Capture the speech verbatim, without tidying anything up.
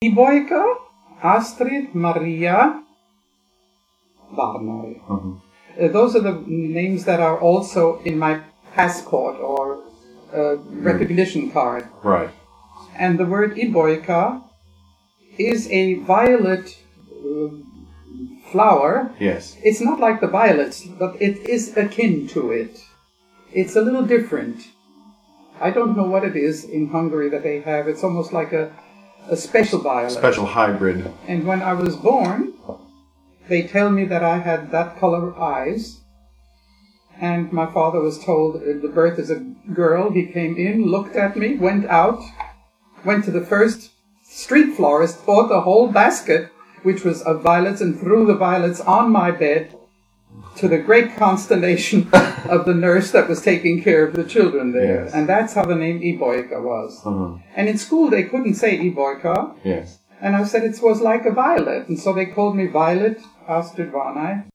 Iboika, Astrid, Maria, Barnari. Mm-hmm. Uh, those are the names that are also in my passport or uh, recognition card. Right. And the word Iboika is a violet uh, flower. Yes. It's not like the violets, but it is akin to it. It's a little different. I don't know what it is in Hungary that they have. It's almost like a, a special violet. Special hybrid. And when I was born, they tell me that I had that color eyes. And my father was told uh, the birth is a girl. He came in, looked at me, went out, went to the first street florist, bought a whole basket, which was of violets, and threw the violets on my bed, to the great consternation of the nurse that was taking care of the children there. Yes. And that's how the name Iboika was. Mm-hmm. And in school they couldn't say Iboika. Yes. And I said it was like a violet. And so they called me Violet Astrid Varnay.